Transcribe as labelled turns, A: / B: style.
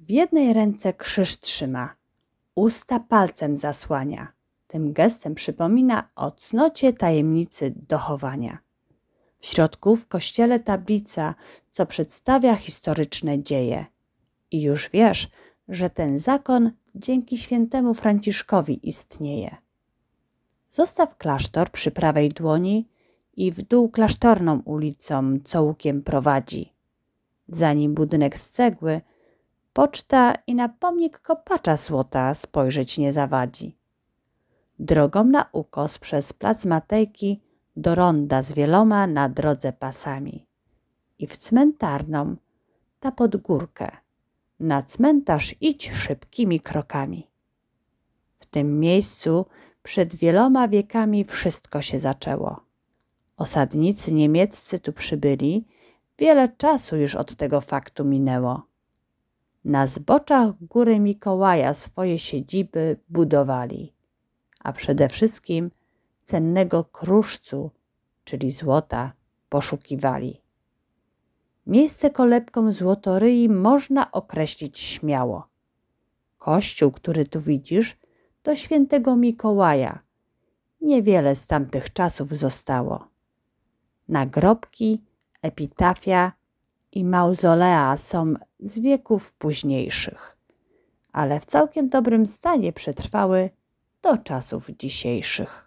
A: W jednej ręce krzyż trzyma, usta palcem zasłania. Tym gestem przypomina o cnocie tajemnicy dochowania. W środku w kościele tablica, co przedstawia historyczne dzieje. I już wiesz, że ten zakon dzięki świętemu Franciszkowi istnieje. Zostaw klasztor przy prawej dłoni i w dół klasztorną ulicą, co łukiem prowadzi. Za nim budynek z cegły, poczta i na pomnik kopacza złota spojrzeć nie zawadzi. Drogą na ukos przez plac Matejki do ronda z wieloma na drodze pasami. I w cmentarną, ta pod górkę, na cmentarz idź szybkimi krokami. W tym miejscu przed wieloma wiekami wszystko się zaczęło. Osadnicy niemieccy tu przybyli, wiele czasu już od tego faktu minęło. Na zboczach góry Mikołaja swoje siedziby budowali, a przede wszystkim cennego kruszcu, czyli złota, poszukiwali. Miejsce kolebką złotoryi można określić śmiało. Kościół, który tu widzisz, do świętego Mikołaja. Niewiele z tamtych czasów zostało. Nagrobki, epitafia i mauzolea są z wieków późniejszych, ale w całkiem dobrym stanie przetrwały do czasów dzisiejszych.